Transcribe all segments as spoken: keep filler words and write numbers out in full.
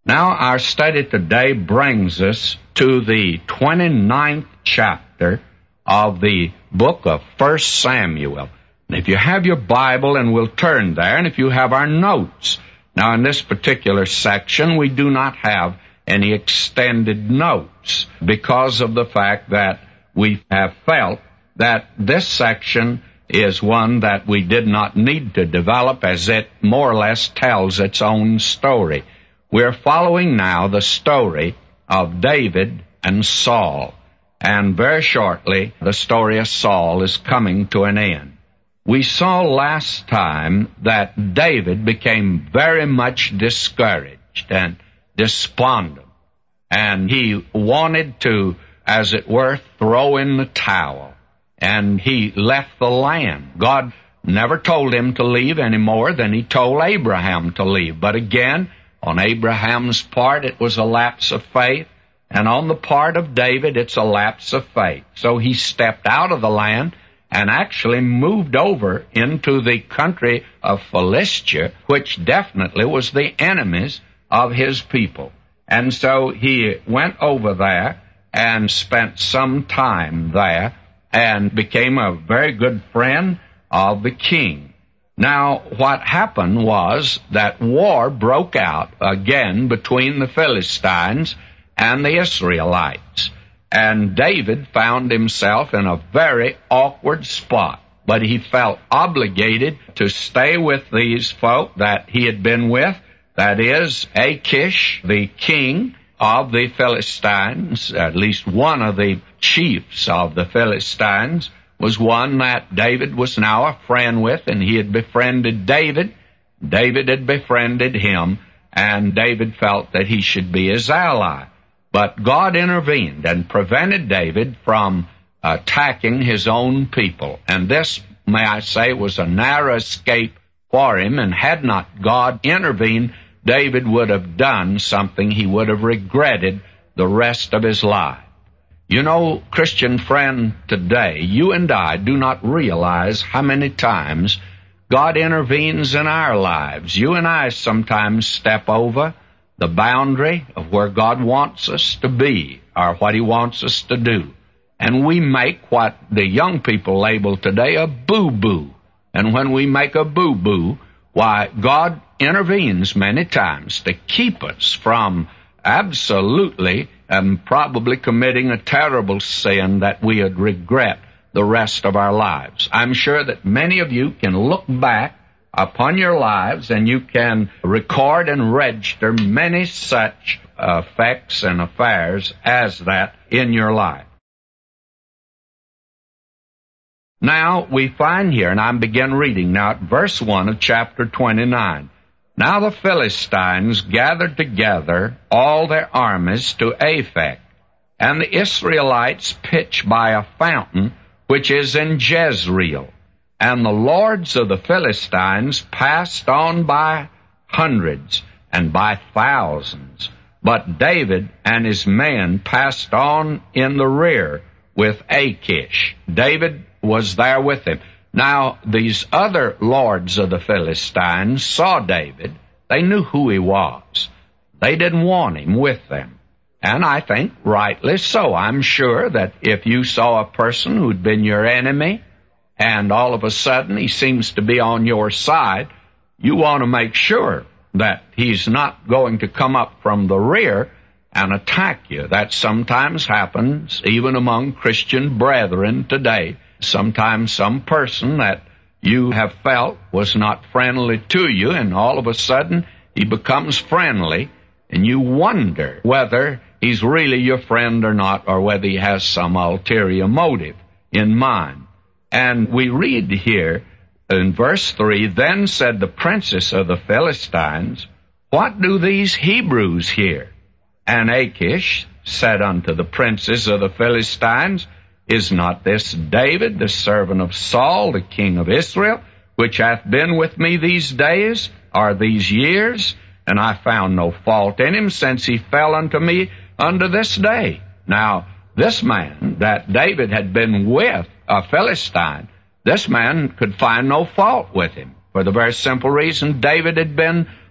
Now our study today brings us to the twenty-ninth chapter of the book of First Samuel. And if you have your Bible, and we'll turn there, and if you have our notes. Now in this particular section, we do not have any extended notes because of the fact that we have felt that this section is one that we did not need to develop, as it more or less tells its own story. We're following now the story of David and Saul, and very shortly the story of Saul is coming to an end. We saw last time that David became very much discouraged and despondent, and he wanted to, as it were, throw in the towel, and he left the land. God never told him to leave any more than he told Abraham to leave, but again, on Abraham's part, it was a lapse of faith, and on the part of David, it's a lapse of faith. So he stepped out of the land and actually moved over into the country of Philistia, which definitely was the enemies of his people. And so he went over there and spent some time there and became a very good friend of the king. Now, what happened was that war broke out again between the Philistines and the Israelites. And David found himself in a very awkward spot, but he felt obligated to stay with these folk that he had been with, that is, Achish, the king of the Philistines, at least one of the chiefs of the Philistines, was one that David was now a friend with, and he had befriended David. David had befriended him, and David felt that he should be his ally. But God intervened and prevented David from attacking his own people. And this, may I say, was a narrow escape for him, and had not God intervened, David would have done something he would have regretted the rest of his life. You know, Christian friend, today, you and I do not realize how many times God intervenes in our lives. You and I sometimes step over the boundary of where God wants us to be, or what he wants us to do. And we make what the young people label today a boo-boo. And when we make a boo-boo, why, God intervenes many times to keep us from absolutely and probably committing a terrible sin that we would regret the rest of our lives. I'm sure that many of you can look back upon your lives, and you can record and register many such effects and affairs as that in your life. Now we find here, and I begin reading now at verse one of chapter twenty-nine. Now the Philistines gathered together all their armies to Aphek, and the Israelites pitched by a fountain which is in Jezreel. And the lords of the Philistines passed on by hundreds and by thousands. But David and his men passed on in the rear with Achish. David was there with him. Now, these other lords of the Philistines saw David. They knew who he was. They didn't want him with them. And I think rightly so. I'm sure that if you saw a person who'd been your enemy, and all of a sudden he seems to be on your side, you want to make sure that he's not going to come up from the rear and attack you. That sometimes happens even among Christian brethren today. Sometimes some person that you have felt was not friendly to you, and all of a sudden he becomes friendly, and you wonder whether he's really your friend or not, or whether he has some ulterior motive in mind. And we read here in verse three, Then said the princes of the Philistines, What do these Hebrews here? And Achish said unto the princes of the Philistines, Is not this David, the servant of Saul, the king of Israel, which hath been with me these days, or these years? And I found no fault in him, since he fell unto me unto this day. Now, this man that David had been with, a Philistine, this man could find no fault with him, for the very simple reason David had been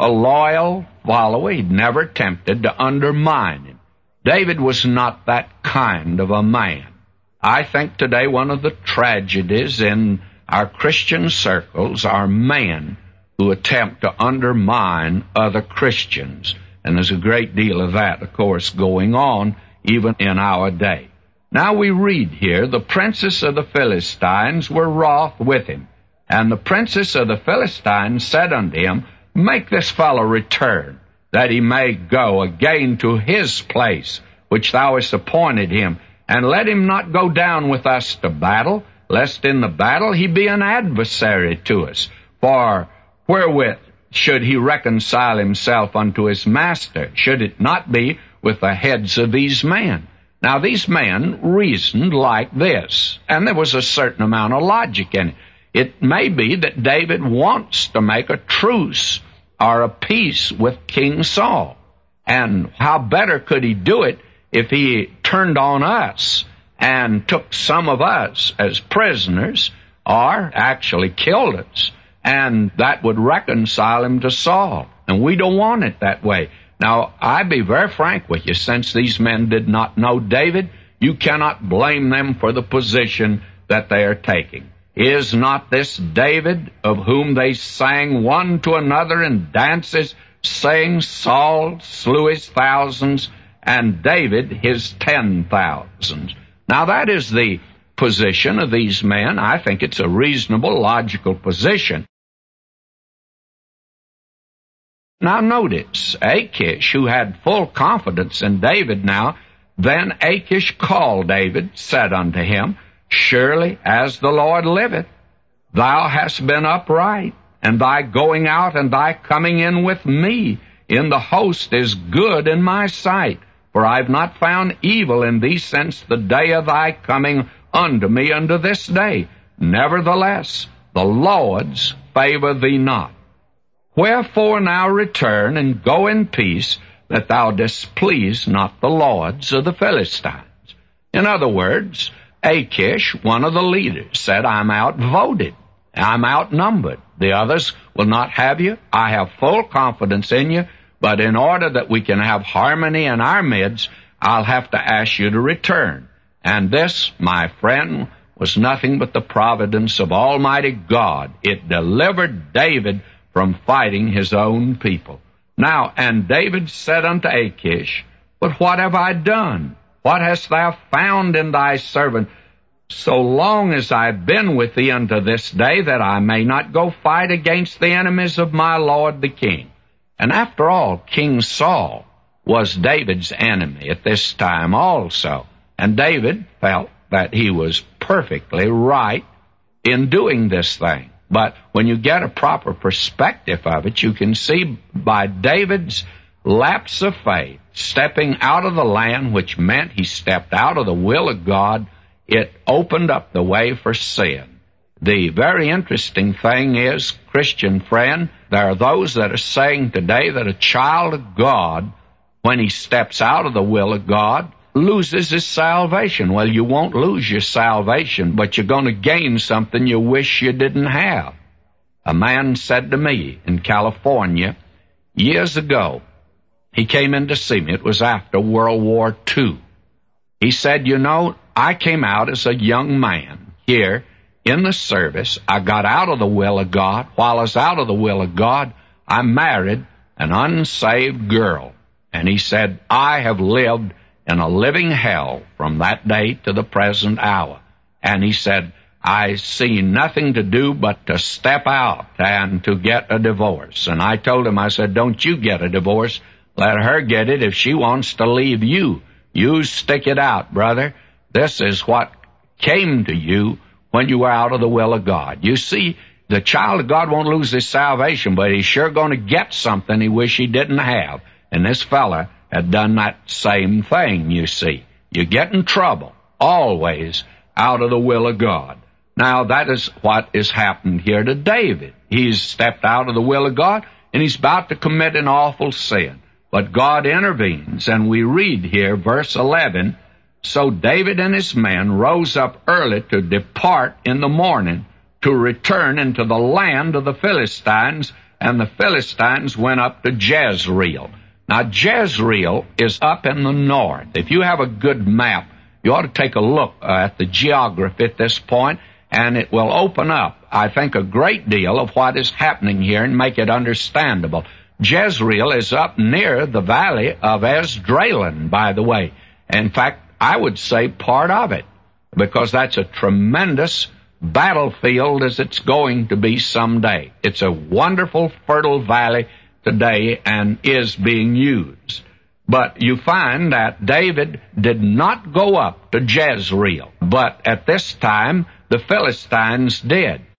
a loyal follower. He'd never attempted to undermine him. David was not that kind of a man. I think today one of the tragedies in our Christian circles are men who attempt to undermine other Christians. And there's a great deal of that, of course, going on even in our day. Now we read here, the princes of the Philistines were wroth with him. And the princes of the Philistines said unto him, Make this fellow return, that he may go again to his place, which thou hast appointed him, and let him not go down with us to battle, lest in the battle he be an adversary to us. For wherewith should he reconcile himself unto his master? Should it not be with the heads of these men? Now these men reasoned like this, and there was a certain amount of logic in it. It may be that David wants to make a truce or a peace with King Saul. And how better could he do it if he turned on us and took some of us as prisoners, or actually killed us, and that would reconcile him to Saul. And we don't want it that way. Now, I be very frank with you, since these men did not know David, you cannot blame them for the position that they are taking. Is not this David, of whom they sang one to another in dances, saying, Saul slew his thousands, and David his ten thousands? Now that is the position of these men. I think it's a reasonable, logical position. Now notice, Achish, who had full confidence in David now, then Achish called David, said unto him, Surely as the Lord liveth, thou hast been upright, and thy going out and thy coming in with me in the host is good in my sight. For I have not found evil in thee since the day of thy coming unto me unto this day. Nevertheless, the Lord's favor thee not. Wherefore now return and go in peace, that thou displease not the lords of the Philistines. In other words, Achish, one of the leaders, said, I'm outvoted. I'm outnumbered. The others will not have you. I have full confidence in you, but in order that we can have harmony in our midst, I'll have to ask you to return. And this, my friend, was nothing but the providence of Almighty God. It delivered David from fighting his own people. Now, and David said unto Achish, But what have I done? What hast thou found in thy servant, so long as I've been with thee unto this day, that I may not go fight against the enemies of my lord the king? And after all, King Saul was David's enemy at this time also. And David felt that he was perfectly right in doing this thing. But when you get a proper perspective of it, you can see by David's lapse of faith, stepping out of the land, which meant he stepped out of the will of God, it opened up the way for sin. The very interesting thing is, Christian friend, there are those that are saying today that a child of God, when he steps out of the will of God, loses his salvation. Well, you won't lose your salvation, but you're going to gain something you wish you didn't have. A man said to me in California years ago, he came in to see me. It was after World War Two. He said, you know, I came out as a young man here in the service. I got out of the will of God. While I was out of the will of God, I married an unsaved girl. And he said, I have lived in a living hell from that day to the present hour. And he said, I see nothing to do but to step out and to get a divorce. And I told him, I said, don't you get a divorce. Let her get it if she wants to leave you. You stick it out, brother. This is what came to you when you were out of the will of God. You see, the child of God won't lose his salvation, but he's sure going to get something he wish he didn't have. And this fella had done that same thing, you see. You get in trouble, always, out of the will of God. Now, that is what has happened here to David. He's stepped out of the will of God, and he's about to commit an awful sin. But God intervenes, and we read here, verse eleven, So David and his men rose up early to depart in the morning, to return into the land of the Philistines, and the Philistines went up to Jezreel. Now, Jezreel is up in the north. If you have a good map, you ought to take a look uh, at the geography at this point, and it will open up, I think, a great deal of what is happening here and make it understandable. Jezreel is up near the valley of Esdraelon, by the way. In fact, I would say part of it, because that's a tremendous battlefield as it's going to be someday. It's a wonderful, fertile valley today and is being used. But you find that David did not go up to Jezreel, but at this time the Philistines did.